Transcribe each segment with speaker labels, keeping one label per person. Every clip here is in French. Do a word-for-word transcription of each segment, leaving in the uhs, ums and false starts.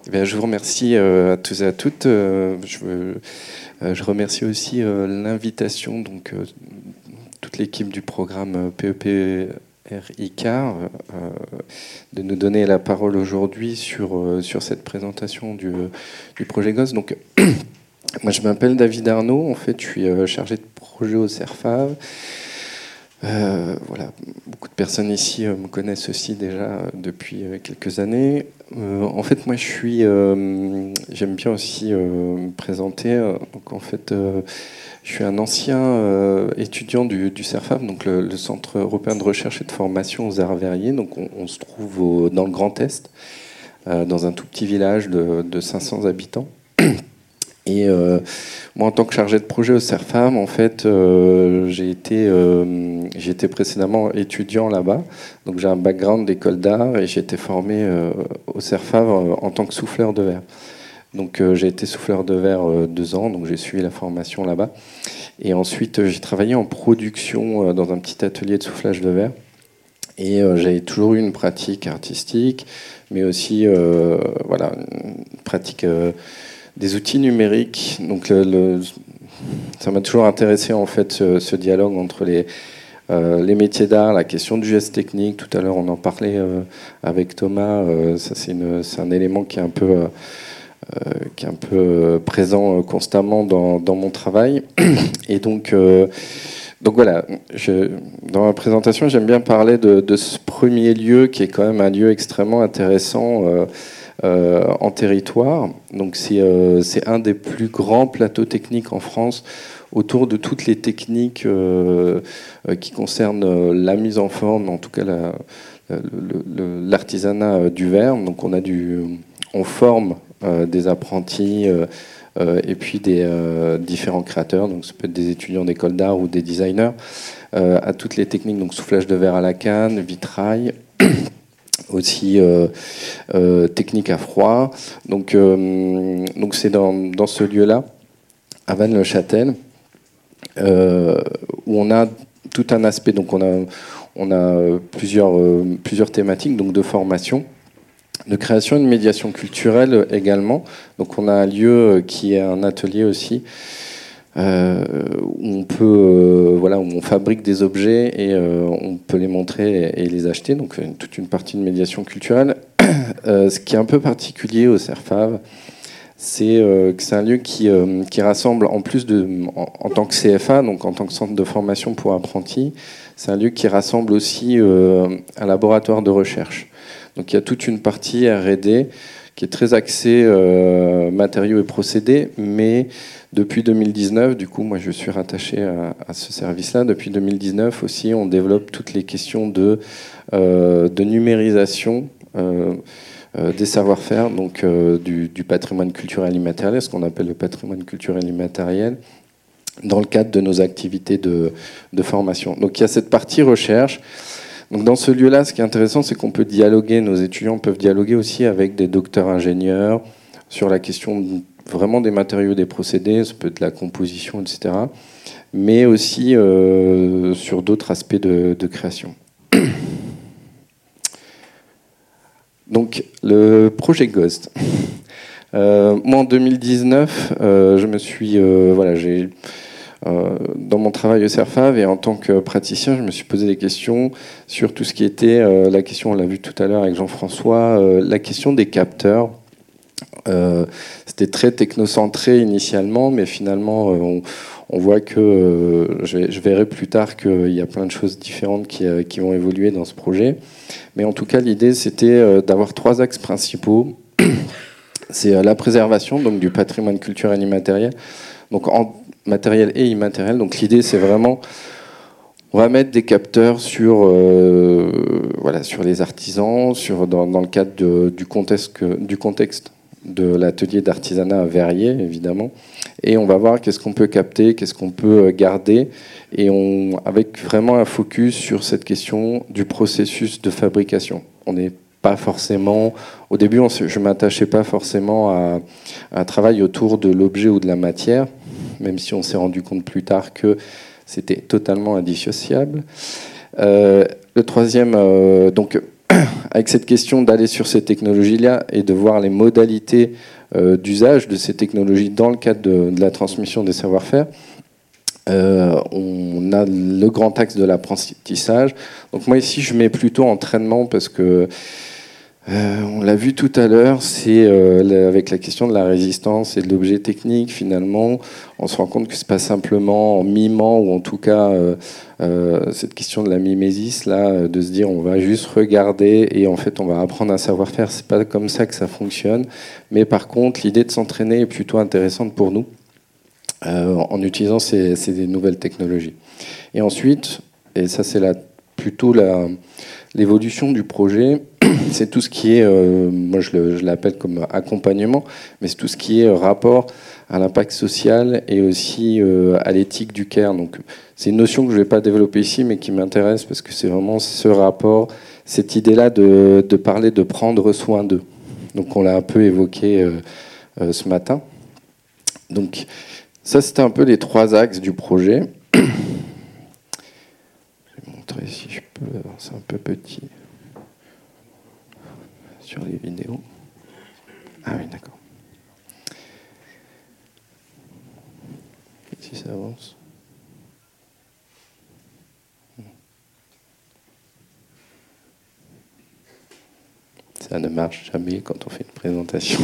Speaker 1: Eh bien, je vous remercie euh, à tous et à toutes. Euh, je, veux- euh, je remercie aussi euh, l'invitation, donc euh, toute l'équipe du programme euh, P E P R I C A R, euh, de nous donner la parole aujourd'hui sur, euh, sur cette présentation du, du projet GOSS. Donc, moi, je m'appelle David Arnaud. En fait, je suis euh, chargé de projet au CERFAV. Euh, voilà, beaucoup de personnes ici euh, me connaissent aussi déjà euh, depuis euh, quelques années. Euh, en fait, moi, je suis, euh, j'aime bien aussi euh, me présenter. Euh, donc, en fait, euh, je suis un ancien euh, étudiant du, du CERFAV, donc le, le Centre européen de recherche et de formation aux Arts Verriers. Donc, on, on se trouve au- dans le Grand Est, euh, dans un tout petit village de, de cinq cents habitants. Et euh, moi, en tant que chargé de projet au CERFAV, en fait, euh, j'ai été, euh, j'ai été précédemment étudiant là-bas. Donc, j'ai un background d'école d'art et j'ai été formé euh, au CERFAV euh, en tant que souffleur de verre. Donc, euh, j'ai été souffleur de verre euh, deux ans, donc j'ai suivi la formation là-bas. Et ensuite, euh, j'ai travaillé en production euh, dans un petit atelier de soufflage de verre. Et euh, j'ai toujours eu une pratique artistique, mais aussi, euh, voilà, une pratique euh, des outils numériques. Donc, le, le, ça m'a toujours intéressé en fait ce, ce dialogue entre les, euh, les métiers d'art, la question du geste technique. Tout à l'heure, on en parlait euh, avec Thomas. Euh, ça, c'est, une, c'est un élément qui est un peu, euh, qui est un peu euh, présent euh, constamment dans, dans mon travail. Et donc, euh, donc voilà. Je, dans ma présentation, j'aime bien parler de, de ce premier lieu qui est quand même un lieu extrêmement intéressant. Euh, Euh, en territoire. Donc c'est euh, c'est un des plus grands plateaux techniques en France autour de toutes les techniques euh, euh, qui concernent euh, la mise en forme, en tout cas la, le- le- l'artisanat du verre. Donc on a du, on forme euh, des apprentis euh, euh, et puis des euh, différents créateurs. Donc ça peut être des étudiants d'école d'art ou des designers euh, à toutes les techniques. Donc soufflage de verre à la canne, vitrail. Aussi euh, euh, technique à froid. Donc, euh, donc c'est dans, dans ce lieu-là, à Vannes-le-Châtel, euh, où on a tout un aspect. Donc on a, on a plusieurs, euh, plusieurs thématiques donc de formation, de création et de médiation culturelle également. Donc on a un lieu qui est un atelier aussi. Euh, où on peut, euh, voilà, où on fabrique des objets et euh, on peut les montrer et, et les acheter. Donc euh, toute une partie de médiation culturelle. Euh, ce qui est un peu particulier au CERFAV, c'est euh, que c'est un lieu qui, euh, qui rassemble, en plus de, en, en tant que C F A, donc en tant que centre de formation pour apprentis, c'est un lieu qui rassemble aussi euh, un laboratoire de recherche. Donc il y a toute une partie R et D qui est très axée euh, matériaux et procédés, mais depuis deux mille dix-neuf, du coup, moi je suis rattaché à, à ce service-là. Depuis deux mille dix-neuf aussi, on développe toutes les questions de, euh, de numérisation. Euh, euh, des savoir-faire, donc euh, du, du patrimoine culturel immatériel, ce qu'on appelle le patrimoine culturel immatériel, dans le cadre de nos activités de, de formation. Donc il y a cette partie recherche. Donc dans ce lieu-là, ce qui est intéressant, c'est qu'on peut dialoguer, nos étudiants peuvent dialoguer aussi avec des docteurs ingénieurs sur la question vraiment des matériaux, des procédés, ça peut être la composition, et cetera, mais aussi euh, sur d'autres aspects de, de création. Donc, le projet Ghost. Euh, moi, en deux mille dix-neuf, euh, je me suis, euh, voilà, j'ai, euh, dans mon travail au CERFAV et en tant que praticien, je me suis posé des questions sur tout ce qui était euh, la question, on l'a vu tout à l'heure avec Jean-François, euh, la question des capteurs. Euh, c'était très technocentré initialement, mais finalement, euh, on, on voit que euh, je, je verrai plus tard qu'il y a plein de choses différentes qui, euh, qui vont évoluer dans ce projet. Mais en tout cas, l'idée, c'était euh, d'avoir trois axes principaux. C'est euh, la préservation donc, du patrimoine culturel immatériel, donc en matériel et immatériel. Donc l'idée, c'est vraiment, on va mettre des capteurs sur, euh, voilà, sur les artisans, sur, dans, dans le cadre de, du, contexte, du contexte de l'atelier d'artisanat à Verrier, évidemment. Et on va voir qu'est-ce qu'on peut capter, qu'est-ce qu'on peut garder, et on, avec vraiment un focus sur cette question du processus de fabrication. On n'est pas forcément, au début, on, je ne m'attachais pas forcément à, à un travail autour de l'objet ou de la matière, même si on s'est rendu compte plus tard que c'était totalement indissociable. Euh, le troisième, euh, donc avec cette question d'aller sur ces technologies-là et de voir les modalités euh, d'usage de ces technologies dans le cadre de, de la transmission des savoir-faire, euh, on a le grand axe de l'apprentissage. Donc moi ici, je mets plutôt entraînement parce que Euh, on l'a vu tout à l'heure, c'est euh, avec la question de la résistance et de l'objet technique, finalement, on se rend compte que c'est pas simplement en mimant, ou en tout cas euh, euh, cette question de la mimésis, là, de se dire on va juste regarder et en fait on va apprendre un savoir-faire, c'est pas comme ça que ça fonctionne. Mais par contre, l'idée de s'entraîner est plutôt intéressante pour nous euh, en utilisant ces, ces nouvelles technologies. Et ensuite, et ça c'est la, plutôt la, l'évolution du projet, c'est tout ce qui est, euh, moi je, le, je l'appelle comme accompagnement, mais c'est tout ce qui est rapport à l'impact social et aussi euh, à l'éthique du care. Donc c'est une notion que je ne vais pas développer ici, mais qui m'intéresse parce que c'est vraiment ce rapport, cette idée-là de, de parler de prendre soin d'eux. Donc on l'a un peu évoqué euh, euh, ce matin. Donc ça c'était un peu les trois axes du projet. Je vais montrer si je peux, c'est un peu petit. Sur les vidéos. Ah oui, d'accord. Si ça avance. Ça ne marche jamais quand on fait une présentation.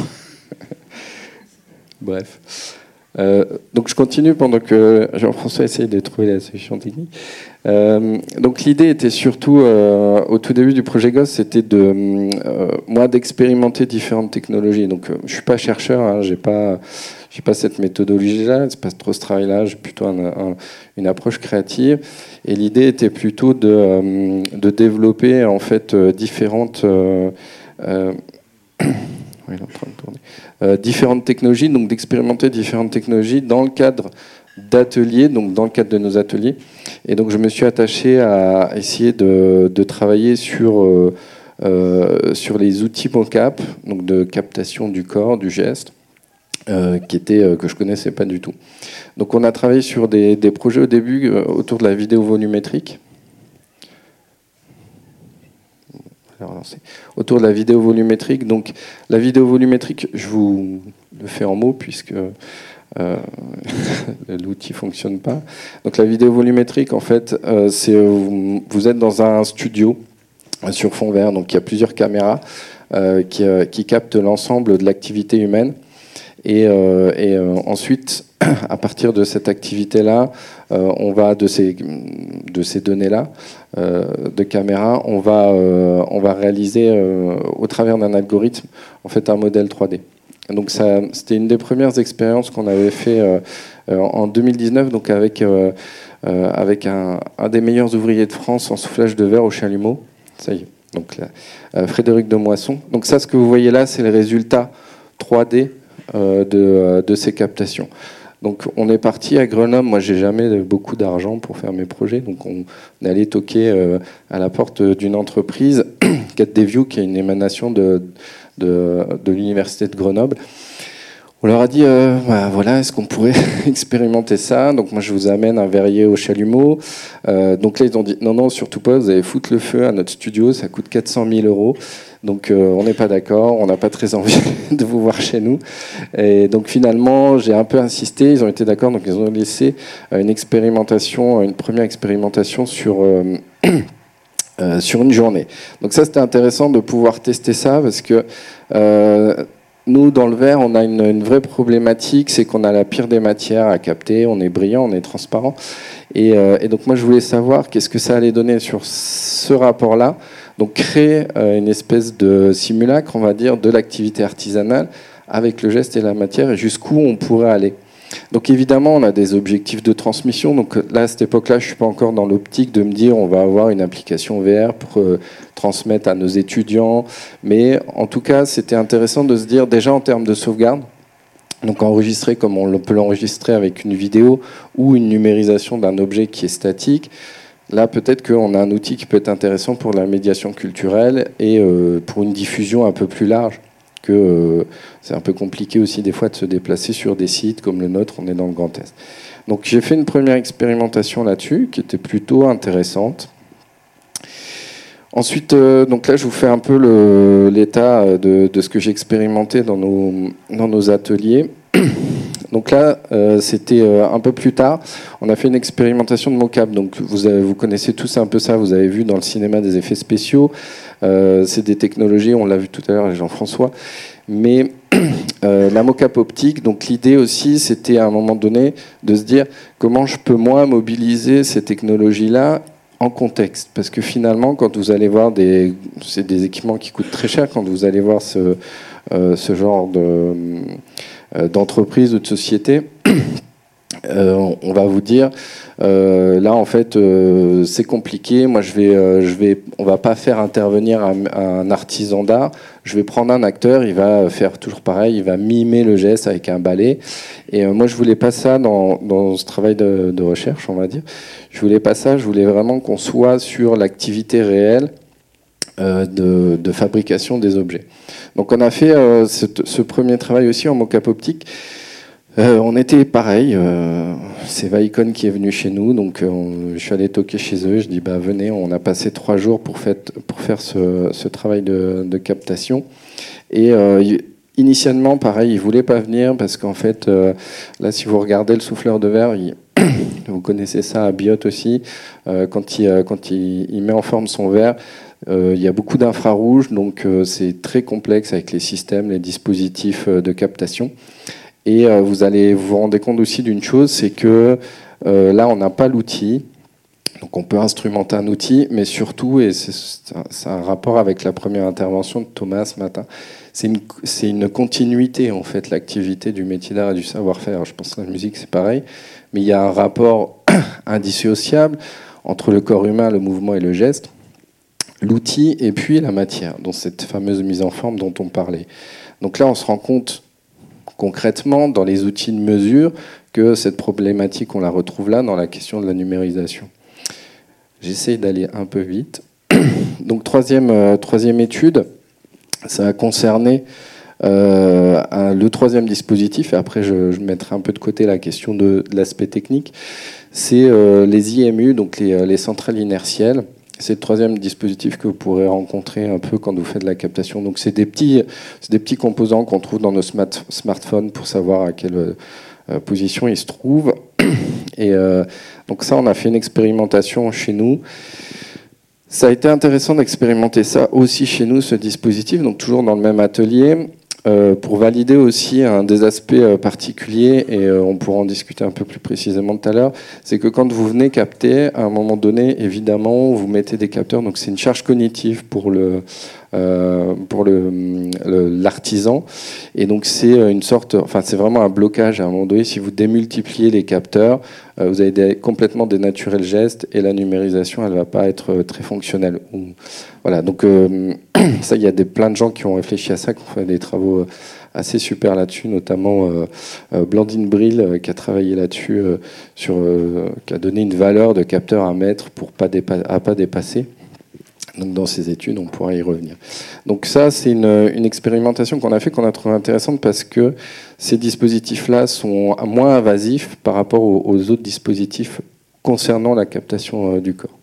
Speaker 1: Bref. Euh, donc je continue pendant que Jean-François essaye de trouver la solution technique. Euh, donc l'idée était surtout, euh, au tout début du projet G O S, c'était de euh, moi d'expérimenter différentes technologies. Donc euh, je suis pas chercheur, hein, j'ai pas, j'ai pas cette méthodologie-là, c'est pas trop ce travail-là, j'ai plutôt un, un, une approche créative. Et l'idée était plutôt de, euh, de développer en fait euh, différentes euh, euh, oui, il est en train de tourner. Euh, différentes technologies, donc d'expérimenter différentes technologies dans le cadre d'ateliers, donc dans le cadre de nos ateliers. Et donc je me suis attaché à essayer de, de travailler sur, euh, euh, sur les outils mocap, donc de captation du corps, du geste, euh, qui était, euh, que je connaissais pas du tout. Donc on a travaillé sur des, des projets au début euh, autour de la vidéo volumétrique. Autour de la vidéo volumétrique. Donc la vidéo volumétrique, je vous le fais en mots puisque euh, l'outil fonctionne pas. Donc la vidéo volumétrique, en fait, euh, c'est vous, vous êtes dans un studio sur fond vert, donc il y a plusieurs caméras euh, qui, euh, qui captent l'ensemble de l'activité humaine. Et, euh, et euh, ensuite, à partir de cette activité-là, euh, on va de ces, de ces données-là, euh, de caméra, on va, euh, on va réaliser euh, au travers d'un algorithme en fait un modèle trois D. Donc ça, c'était une des premières expériences qu'on avait fait euh, en deux mille dix-neuf, donc avec, euh, euh, avec un, un des meilleurs ouvriers de France en soufflage de verre au chalumeau. Ça y est. Donc là, euh, Frédéric de Moisson. Donc ça, ce que vous voyez là, c'est le résultat trois D euh, de, de ces captations. Donc on est parti à Grenoble. Moi, j'ai jamais beaucoup d'argent pour faire mes projets, donc on est allé toquer euh, à la porte d'une entreprise, CatDeview, qui est une émanation de, de, de l'université de Grenoble. On leur a dit, euh, bah, voilà, est-ce qu'on pourrait expérimenter ça? Donc moi, je vous amène un verrier au chalumeau. Euh, donc là, ils ont dit, non, non, surtout pas, vous allez foutre le feu à notre studio, ça coûte quatre cent mille euros. Donc euh, on n'est pas d'accord, on n'a pas très envie de vous voir chez nous. Et donc finalement, j'ai un peu insisté, ils ont été d'accord, donc ils ont laissé une expérimentation, une première expérimentation sur... Euh, euh, sur une journée. Donc ça, c'était intéressant de pouvoir tester ça, parce que... Euh, Nous, dans le verre, on a une, une vraie problématique, c'est qu'on a la pire des matières à capter, on est brillant, on est transparent. Et, euh, et donc moi, je voulais savoir qu'est-ce que ça allait donner sur ce rapport-là. Donc créer euh, une espèce de simulacre, on va dire, de l'activité artisanale avec le geste et la matière, et jusqu'où on pourrait aller. Donc évidemment, on a des objectifs de transmission. Donc là, à cette époque-là, je ne suis pas encore dans l'optique de me dire on va avoir une application V R pour euh, transmettre à nos étudiants. Mais en tout cas, c'était intéressant de se dire déjà en termes de sauvegarde, donc enregistrer comme on peut l'enregistrer avec une vidéo ou une numérisation d'un objet qui est statique. Là, peut-être qu'on a un outil qui peut être intéressant pour la médiation culturelle et euh, pour une diffusion un peu plus large. Que euh, c'est un peu compliqué aussi des fois de se déplacer sur des sites comme le nôtre, on est dans le Grand Est. Donc j'ai fait une première expérimentation là-dessus qui était plutôt intéressante. Ensuite, euh, donc là, je vous fais un peu le- l'état de, de ce que j'ai expérimenté dans nos, dans nos ateliers. Donc là, euh, c'était euh, un peu plus tard. On a fait une expérimentation de mocap. Donc vous, avez, vous connaissez tous un peu ça. Vous avez vu dans le cinéma des effets spéciaux. Euh, c'est des technologies, on l'a vu tout à l'heure avec Jean-François. Mais euh, la mocap optique, donc l'idée aussi, c'était à un moment donné de se dire comment je peux moi mobiliser ces technologies-là en contexte. Parce que finalement, quand vous allez voir des, c'est des équipements qui coûtent très cher, quand vous allez voir ce, euh, ce genre de, euh, d'entreprise ou de société, euh, on va vous dire euh, là en fait euh, c'est compliqué, moi je vais, euh, je vais on va pas faire intervenir un, un artisan d'art, je vais prendre un acteur, il va faire toujours pareil, il va mimer le geste avec un balai. Et euh, moi je voulais pas ça dans, dans ce travail de, de recherche, on va dire. Je voulais pas ça, je voulais vraiment qu'on soit sur l'activité réelle euh, de, de fabrication des objets. Donc on a fait euh, ce, ce premier travail aussi en mocap optique. Euh, on était pareil, euh, c'est Vaicon qui est venu chez nous, donc euh, on, je suis allé toquer chez eux, je dis bah venez, on a passé trois jours pour, fait, pour faire ce, ce travail de, de captation. Et euh, initialement, pareil, ils voulaient pas venir parce qu'en fait, euh, là si vous regardez le souffleur de verre, il, vous connaissez ça à Biot aussi, euh, quand, il, quand il, il met en forme son verre, euh, il y a beaucoup d'infrarouge, donc euh, c'est très complexe avec les systèmes, les dispositifs euh, de captation. Et euh, vous allez vous rendre compte aussi d'une chose, c'est que euh, là, on n'a pas l'outil. Donc on peut instrumenter un outil, mais surtout, et c'est un rapport avec la première intervention de Thomas ce matin, c'est une, c'est une continuité, en fait, l'activité du métier d'art et du savoir-faire. Je pense que la musique, c'est pareil. Mais il y a un rapport indissociable entre le corps humain, le mouvement et le geste, l'outil et puis la matière, dans cette fameuse mise en forme dont on parlait. Donc là, on se rend compte concrètement, dans les outils de mesure, que cette problématique, on la retrouve là dans la question de la numérisation. J'essaie d'aller un peu vite. Donc, troisième, euh, troisième étude, ça a concerné euh, un, le troisième dispositif, et après je, je mettrai un peu de côté la question de, de l'aspect technique, c'est euh, les I M U, donc les, les centrales inertielles. C'est le troisième dispositif que vous pourrez rencontrer un peu quand vous faites de la captation. Donc c'est des petits, c'est des petits composants qu'on trouve dans nos smart, smartphones pour savoir à quelle euh, position ils se trouvent. Et euh, donc ça, on a fait une expérimentation chez nous. Ça a été intéressant d'expérimenter ça aussi chez nous, ce dispositif, donc toujours dans le même atelier, euh, pour valider aussi un des aspects euh, particuliers, et euh, on pourra en discuter un peu plus précisément tout à l'heure, c'est que quand vous venez capter, à un moment donné, évidemment, vous mettez des capteurs, donc c'est une charge cognitive pour le euh, pour le, le, l'artisan, et donc c'est une sorte, enfin c'est vraiment un blocage à un moment donné. Si vous démultipliez les capteurs, euh, vous allez dé- complètement dénaturer le geste, et la numérisation, elle va pas être très fonctionnelle. Ou, voilà, donc euh, ça, il y a des, plein de gens qui ont réfléchi à ça, qui ont fait des travaux assez super là-dessus, notamment euh, euh, Blandine Brill euh, qui a travaillé là-dessus, euh, sur, euh, qui a donné une valeur de capteur à mettre pour pas dépa- à pas dépasser. Donc dans ces études, on pourra y revenir. Donc ça, c'est une, une expérimentation qu'on a fait, qu'on a trouvé intéressante parce que ces dispositifs-là sont moins invasifs par rapport aux, aux autres dispositifs concernant la captation euh, du corps.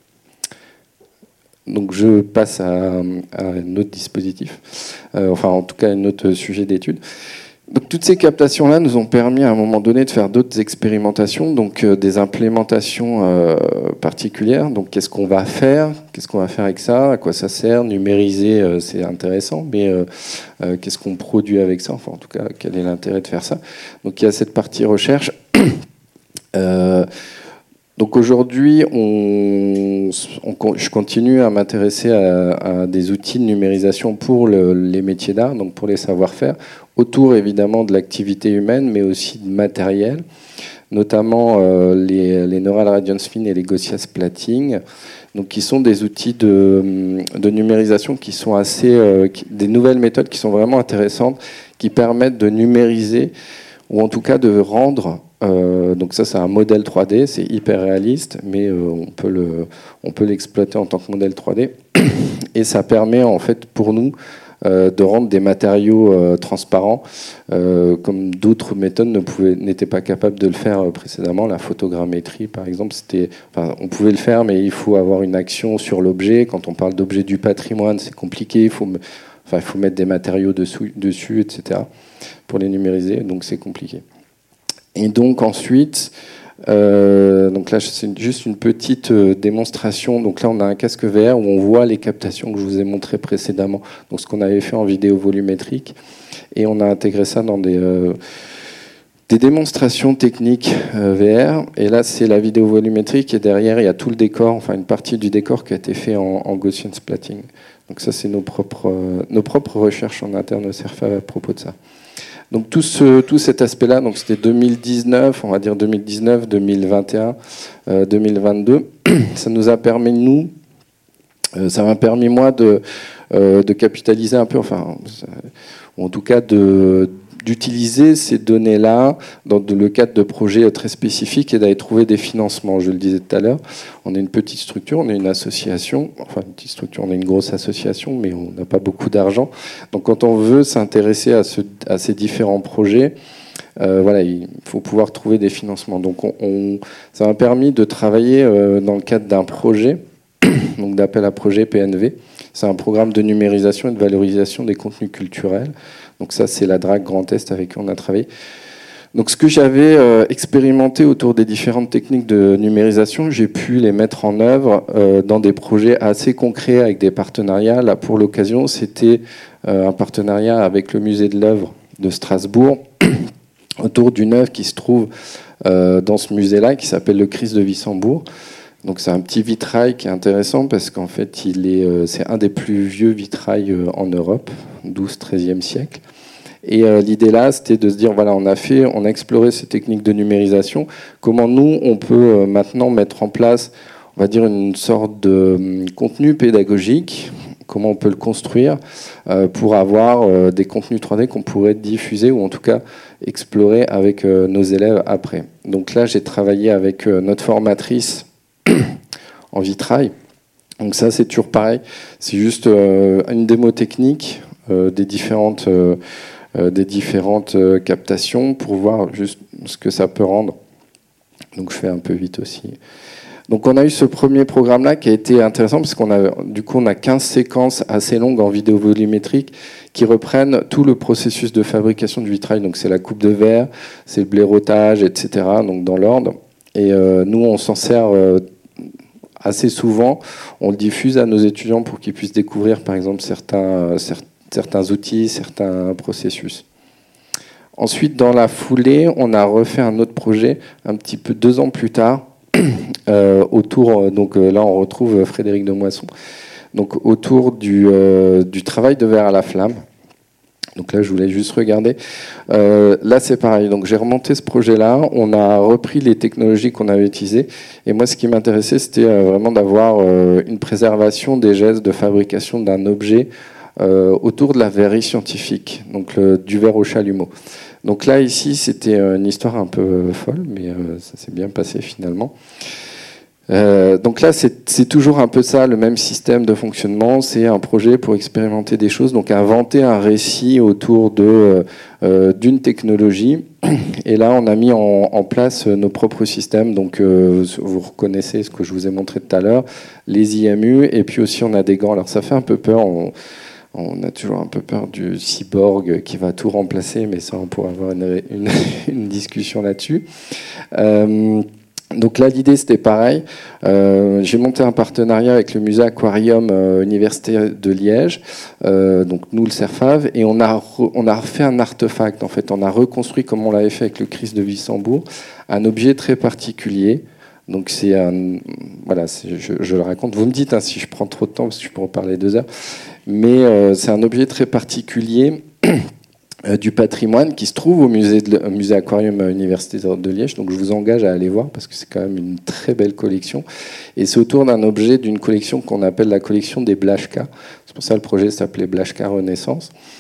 Speaker 1: Donc je passe à, à un autre dispositif, euh, enfin en tout cas un autre sujet d'étude. Donc toutes ces captations-là nous ont permis à un moment donné de faire d'autres expérimentations, donc euh, des implémentations euh, particulières. Donc qu'est-ce qu'on va faire, qu'est-ce qu'on va faire avec ça, à quoi ça sert, numériser, euh, c'est intéressant, mais euh, euh, qu'est-ce qu'on produit avec ça, enfin en tout cas quel est l'intérêt de faire ça. Donc il y a cette partie recherche. euh, Donc aujourd'hui, on, on, je continue à m'intéresser à, à des outils de numérisation pour le, les métiers d'art, donc pour les savoir-faire, autour évidemment de l'activité humaine, mais aussi de matériel, notamment euh, les, les Neural Radiance Fine et les Gaussias Plating, donc qui sont des outils de, de numérisation qui sont assez, euh, qui, des nouvelles méthodes qui sont vraiment intéressantes, qui permettent de numériser ou en tout cas de rendre. Euh, donc ça, c'est un modèle trois D, c'est hyper réaliste, mais euh, on peut le, on peut l'exploiter en tant que modèle trois D. Et ça permet en fait pour nous euh, de rendre des matériaux euh, transparents, euh, comme d'autres méthodes ne pouvaient, n'étaient pas capables de le faire euh, précédemment. La photogrammétrie, par exemple, c'était, enfin, on pouvait le faire, mais il faut avoir une action sur l'objet. Quand on parle d'objet du patrimoine, c'est compliqué. Il faut, enfin, il faut mettre des matériaux dessous, dessus, et cetera, pour les numériser. Donc, c'est compliqué. Et donc, ensuite... Euh, donc là, c'est juste une petite euh, démonstration. Donc là, on a un casque V R où on voit les captations que je vous ai montrées précédemment. Donc ce qu'on avait fait en vidéo volumétrique, et on a intégré ça dans des euh, des démonstrations techniques euh, V R. Et là, c'est la vidéo volumétrique, et derrière, il y a tout le décor, enfin une partie du décor qui a été fait en, en Gaussian splatting. Donc ça, c'est nos propres euh, nos propres recherches en interne au CERFAV à propos de ça. Donc tout, ce, tout cet aspect-là, donc c'était deux mille dix-neuf, on va dire deux mille dix-neuf, deux mille vingt et un, euh, deux mille vingt-deux, ça nous a permis, nous, euh, ça m'a permis moi de, euh, de capitaliser un peu, enfin, ou en tout cas de, d'utiliser ces données-là dans le cadre de projets très spécifiques et d'aller trouver des financements. Je le disais tout à l'heure, on est une petite structure, on est une association, enfin une petite structure, on est une grosse association, mais on n'a pas beaucoup d'argent. Donc quand on veut s'intéresser à, ce, à ces différents projets, euh, voilà, il faut pouvoir trouver des financements. Donc on, on, ça m'a permis de travailler euh, dans le cadre d'un projet, donc d'appel à projet P N V. C'est un programme de numérisation et de valorisation des contenus culturels. Donc ça, c'est la D R A C Grand Est avec qui on a travaillé. Donc ce que j'avais euh, expérimenté autour des différentes techniques de numérisation, j'ai pu les mettre en œuvre euh, dans des projets assez concrets avec des partenariats. Là, pour l'occasion, c'était euh, un partenariat avec le musée de l'œuvre de Strasbourg autour d'une œuvre qui se trouve euh, dans ce musée-là, qui s'appelle le Christ de Wissembourg. Donc c'est un petit vitrail qui est intéressant parce qu'en fait, il est, euh, c'est un des plus vieux vitrails euh, en Europe, douzième treizième siècle. Et euh, l'idée là, c'était de se dire, voilà, on a fait, on a exploré ces techniques de numérisation. Comment nous, on peut euh, maintenant mettre en place, on va dire, une sorte de euh, contenu pédagogique. Comment on peut le construire euh, pour avoir euh, des contenus trois D qu'on pourrait diffuser ou en tout cas explorer avec euh, nos élèves après. Donc là, j'ai travaillé avec euh, notre formatrice en vitrail. Donc ça, c'est toujours pareil. C'est juste euh, une démo technique euh, des différentes, euh, euh, des différentes euh, captations pour voir juste ce que ça peut rendre. Donc je fais un peu vite aussi. Donc on a eu ce premier programme-là qui a été intéressant parce qu'on a, du coup, on a quinze séquences assez longues en vidéo volumétrique qui reprennent tout le processus de fabrication du vitrail. Donc c'est la coupe de verre, c'est le blaireautage, et cetera. Donc dans l'ordre. Et euh, nous, on s'en sert euh, assez souvent. On le diffuse à nos étudiants pour qu'ils puissent découvrir, par exemple, certains, certains outils, certains processus. Ensuite, dans la foulée, on a refait un autre projet un petit peu deux ans plus tard. Euh, autour, donc euh, là on retrouve Frédéric Demoisson, donc autour du, euh, du travail de verre à la flamme. Donc là je voulais juste regarder. Euh, là c'est pareil, donc j'ai remonté ce projet-là, on a repris les technologies qu'on avait utilisées, et moi ce qui m'intéressait c'était euh, vraiment d'avoir euh, une préservation des gestes de fabrication d'un objet euh, autour de la verrerie scientifique, donc le, du verre au chalumeau. Donc là, ici, c'était une histoire un peu folle, mais euh, ça s'est bien passé finalement. Euh, donc là, c'est toujours un peu ça, le même système de fonctionnement. C'est un projet pour expérimenter des choses, donc inventer un récit autour de euh, d'une technologie. Et là, on a mis en, en place nos propres systèmes. Donc, euh, vous reconnaissez ce que je vous ai montré tout à l'heure, les I M U, et puis aussi on a des gants. Alors, ça fait un peu peur. On, On a toujours un peu peur du cyborg qui va tout remplacer, mais ça, on pourra avoir une, une, une discussion là-dessus. Euh, donc là, l'idée, c'était pareil. Euh, j'ai monté un partenariat avec le musée Aquarium euh, Université de Liège, euh, donc nous, le CERFAV, et on a, re, on a refait un artefact. En fait, on a reconstruit, comme on l'avait fait avec le Christ de Wissembourg, un objet très particulier. Donc c'est un... Voilà, je, je le raconte. Vous me dites hein, si je prends trop de temps, parce que je peux en parler deux heures. Mais euh, c'est un objet très particulier euh, du patrimoine qui se trouve au musée, de, au musée Aquarium Université de Liège. Donc je vous engage à aller voir parce que c'est quand même une très belle collection. Et c'est autour d'un objet d'une collection qu'on appelle la collection des Blashka. C'est pour ça que le projet s'appelait Blashka Renaissance.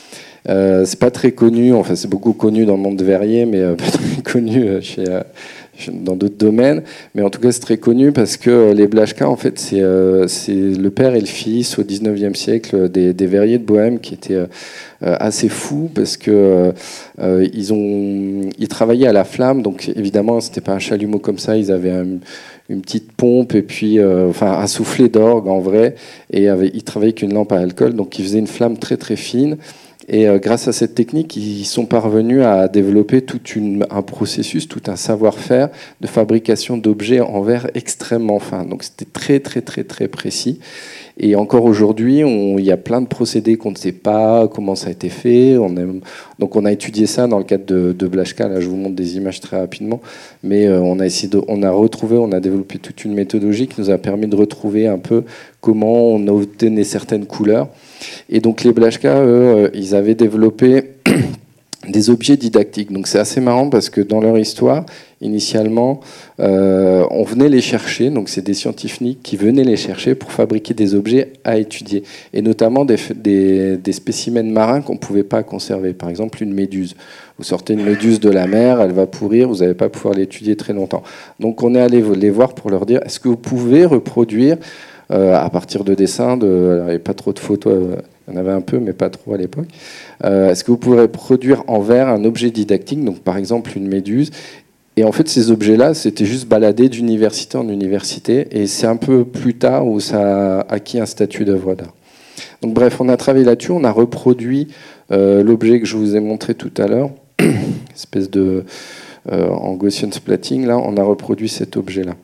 Speaker 1: Euh, c'est pas très connu, enfin c'est beaucoup connu dans le monde verrier, mais euh, pas très connu chez, euh, dans d'autres domaines. Mais en tout cas, c'est très connu parce que les Blaschka, en fait, c'est euh, c'est le père et le fils au dix-neuvième siècle des, des verriers de Bohême qui étaient euh, assez fous parce que euh, ils ont ils travaillaient à la flamme. Donc évidemment, c'était pas un chalumeau comme ça. Ils avaient un, une petite pompe et puis euh, enfin un soufflet d'orgue en vrai. Et avait, ils travaillaient avec une lampe à alcool. Donc ils faisaient une flamme très très fine. Et euh, grâce à cette technique, ils sont parvenus à développer tout une, un processus, tout un savoir-faire de fabrication d'objets en verre extrêmement fin. Donc c'était très très très très précis. Et encore aujourd'hui, il y a plein de procédés qu'on ne sait pas comment ça a été fait. On aime, donc on a étudié ça dans le cadre de, de Blaschka. Là, je vous montre des images très rapidement. Mais euh, on a essayé de, on a retrouvé, on a développé toute une méthodologie qui nous a permis de retrouver un peu comment on obtenait certaines couleurs. Et donc les Blaschka, eux, ils avaient développé des objets didactiques. Donc c'est assez marrant parce que dans leur histoire, initialement, euh, on venait les chercher. Donc c'est des scientifiques qui venaient les chercher pour fabriquer des objets à étudier. Et notamment des, des, des spécimens marins qu'on ne pouvait pas conserver. Par exemple, une méduse. Vous sortez une méduse de la mer, elle va pourrir, vous n'allez pas pouvoir l'étudier très longtemps. Donc on est allé les voir pour leur dire, est-ce que vous pouvez reproduire Euh, à partir de dessins, de, alors, il n'y avait pas trop de photos, euh, il y en avait un peu, mais pas trop à l'époque. Euh, Est-ce que vous pourrez produire en verre un objet didactique, donc par exemple une méduse? Et en fait, ces objets-là, c'était juste baladés d'université en université, et c'est un peu plus tard où ça a acquis un statut d'œuvre d'art. Donc bref, on a travaillé là-dessus, on a reproduit euh, l'objet que je vous ai montré tout à l'heure, espèce de euh, en Gaussian splatting, là, on a reproduit cet objet-là.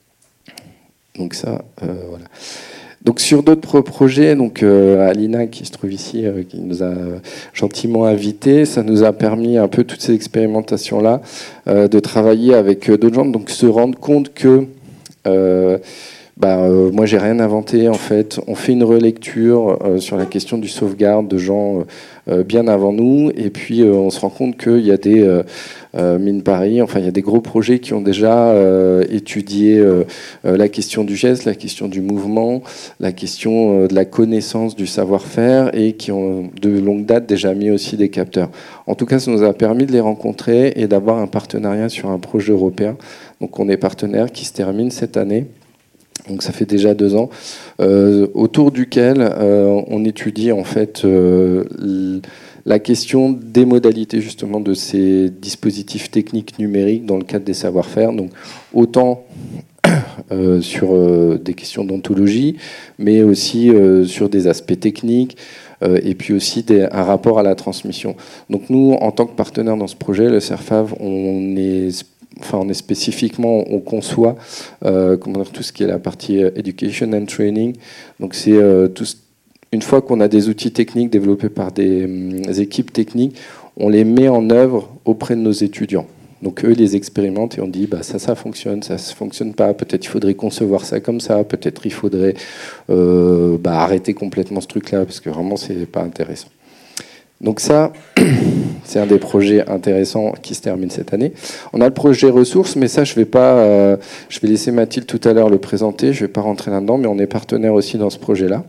Speaker 1: Donc ça, euh, voilà. Donc sur d'autres projets, donc euh, Alina qui se trouve ici, euh, qui nous a gentiment invités, ça nous a permis un peu toutes ces expérimentations-là euh, de travailler avec euh, d'autres gens, donc se rendre compte que euh, bah, euh, moi j'ai rien inventé en fait. On fait une relecture euh, sur la question du sauvegarde de gens euh, bien avant nous, et puis euh, on se rend compte qu'il y a des euh, Euh, Mine Paris, enfin il y a des gros projets qui ont déjà euh, étudié euh, euh, la question du geste, la question du mouvement, la question euh, de la connaissance du savoir-faire et qui ont de longue date déjà mis aussi des capteurs. En tout cas, ça nous a permis de les rencontrer et d'avoir un partenariat sur un projet européen. Donc on est partenaire qui se termine cette année. Donc ça fait déjà deux ans, euh, autour duquel euh, on étudie en fait euh, la question des modalités justement de ces dispositifs techniques numériques dans le cadre des savoir-faire. Donc autant euh, sur euh, des questions d'ontologie, mais aussi euh, sur des aspects techniques. Euh, et puis aussi des, un rapport à la transmission. Donc nous, en tant que partenaire dans ce projet, le CERFAV, on est Enfin, on est spécifiquement, on conçoit euh, comment dire, tout ce qui est la partie euh, education and training. Donc, c'est euh, tout, une fois qu'on a des outils techniques développés par des, des équipes techniques, on les met en œuvre auprès de nos étudiants. Donc, eux, ils les expérimentent et on dit, bah, ça, ça fonctionne, ça ne fonctionne pas. Peut-être il faudrait concevoir ça comme ça. Peut-être il faudrait euh, bah, arrêter complètement ce truc-là parce que vraiment, c'est pas intéressant. Donc ça, c'est un des projets intéressants qui se termine cette année. On a le projet ressources, mais ça, je vais pas, euh, je vais laisser Mathilde tout à l'heure le présenter. Je vais pas rentrer là-dedans, mais on est partenaire aussi dans ce projet-là.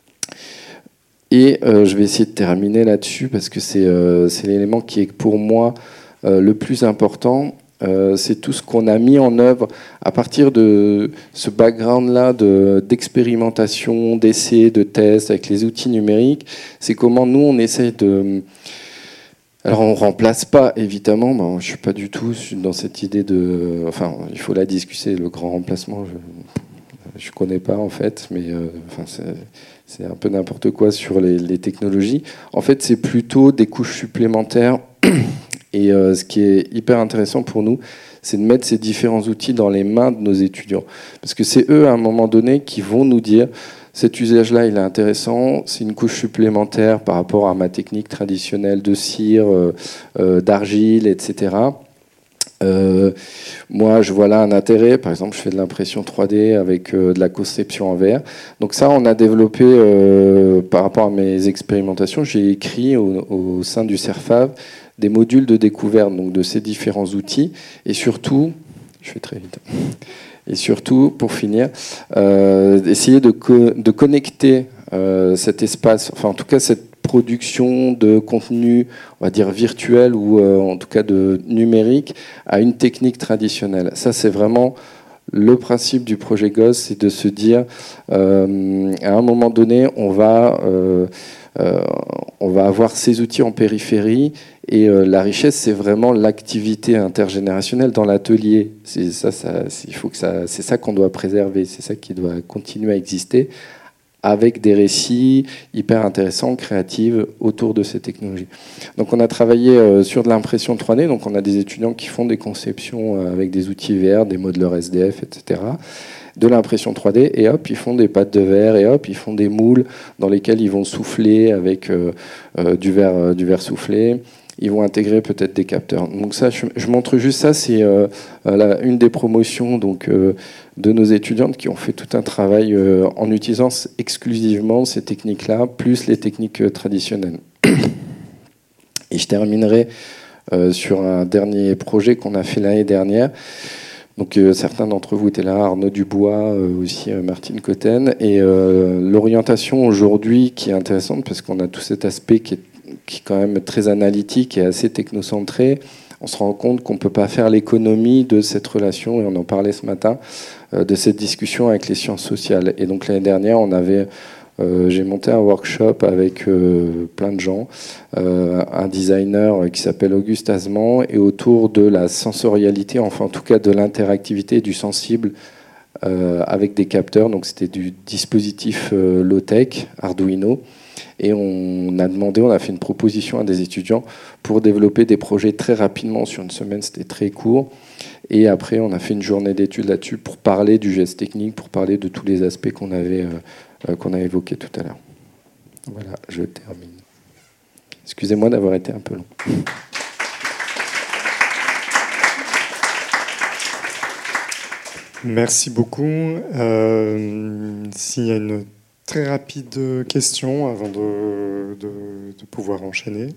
Speaker 1: Et euh, je vais essayer de terminer là-dessus parce que c'est euh, c'est l'élément qui est pour moi euh, le plus important. Euh, c'est tout ce qu'on a mis en œuvre à partir de ce background-là de, d'expérimentation, d'essais, de tests avec les outils numériques. C'est comment nous, on essaye de... Alors, on ne remplace pas, évidemment. Bon, je ne suis pas du tout dans cette idée de... Enfin, il faut la discuter, le grand remplacement. Je ne connais pas, en fait, mais euh, enfin, c'est, c'est un peu n'importe quoi sur les, les technologies. En fait, c'est plutôt des couches supplémentaires. Et euh, ce qui est hyper intéressant pour nous, c'est de mettre ces différents outils dans les mains de nos étudiants. Parce que c'est eux, à un moment donné, qui vont nous dire cet usage-là, il est intéressant, c'est une couche supplémentaire par rapport à ma technique traditionnelle de cire, euh, euh, d'argile, et cetera. Euh, moi, je vois là un intérêt. Par exemple, je fais de l'impression trois D avec euh, de la conception en verre. Donc ça, on a développé, euh, par rapport à mes expérimentations, j'ai écrit au, au sein du CERFAV des modules de découverte donc de ces différents outils. Et surtout, je fais très vite, et surtout, pour finir, euh, essayer de, co- de connecter euh, cet espace, enfin en tout cas cette production de contenu, on va dire virtuel ou euh, en tout cas de numérique, à une technique traditionnelle. Ça, c'est vraiment le principe du projet G O S, c'est de se dire, euh, à un moment donné, on va, euh, euh, on va avoir ces outils en périphérie, et euh, la richesse, c'est vraiment l'activité intergénérationnelle dans l'atelier. C'est ça, ça, il faut que ça, c'est ça qu'on doit préserver, c'est ça qui doit continuer à exister, avec des récits hyper intéressants, créatifs, autour de ces technologies. Donc on a travaillé euh, sur de l'impression trois D, donc on a des étudiants qui font des conceptions euh, avec des outils V R, des modeleurs S D F, et cetera, de l'impression trois D, et hop, ils font des pâtes de verre, et hop, ils font des moules dans lesquels ils vont souffler avec euh, euh, du verre, euh, du verre soufflé. Ils vont intégrer peut-être des capteurs. Donc ça, je, je montre juste ça, c'est euh, la, une des promotions donc, euh, de nos étudiantes qui ont fait tout un travail euh, en utilisant exclusivement ces techniques-là, plus les techniques euh, traditionnelles. Et je terminerai euh, sur un dernier projet qu'on a fait l'année dernière. Donc euh, certains d'entre vous étaient là, Arnaud Dubois, euh, aussi euh, Martine Cotten. Et euh, l'orientation aujourd'hui qui est intéressante, parce qu'on a tout cet aspect qui est qui est quand même très analytique et assez technocentré, on se rend compte qu'on ne peut pas faire l'économie de cette relation, et on en parlait ce matin, euh, de cette discussion avec les sciences sociales. Et donc l'année dernière, on avait, euh, j'ai monté un workshop avec euh, plein de gens, euh, un designer qui s'appelle Auguste Azement, et autour de la sensorialité, enfin en tout cas de l'interactivité, du sensible, euh, avec des capteurs. Donc c'était du dispositif euh, low-tech, Arduino. Et on a demandé, on a fait une proposition à des étudiants pour développer des projets très rapidement. Sur une semaine, c'était très court. Et après, on a fait une journée d'études là-dessus pour parler du geste technique, pour parler de tous les aspects qu'on avait, euh, qu'on a évoqués tout à l'heure. Voilà, je termine. Excusez-moi d'avoir été un peu long.
Speaker 2: Merci beaucoup. Euh, s'il y a une très rapide question avant de, de, de pouvoir enchaîner.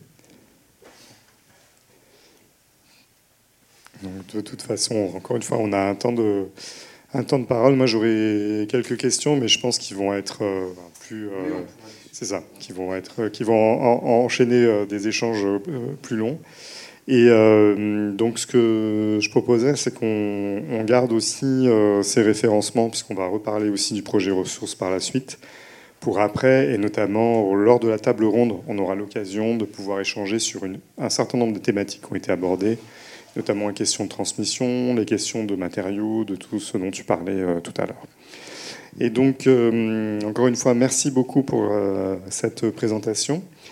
Speaker 2: Donc, de toute façon, encore une fois, on a un temps de, un temps de parole. Moi, j'aurais quelques questions, mais je pense qu'ils vont être euh, plus... Euh, c'est ça, qui vont, être, qui vont en, en, enchaîner euh, des échanges euh, plus longs. Et euh, donc, ce que je proposerais, c'est qu'on on garde aussi euh, ces référencements, puisqu'on va reparler aussi du projet ressources par la suite, pour après, et notamment lors de la table ronde, on aura l'occasion de pouvoir échanger sur une, un certain nombre de thématiques qui ont été abordées, notamment les questions de transmission, les questions de matériaux, de tout ce dont tu parlais euh, tout à l'heure. Et donc, euh, encore une fois, merci beaucoup pour euh, cette présentation.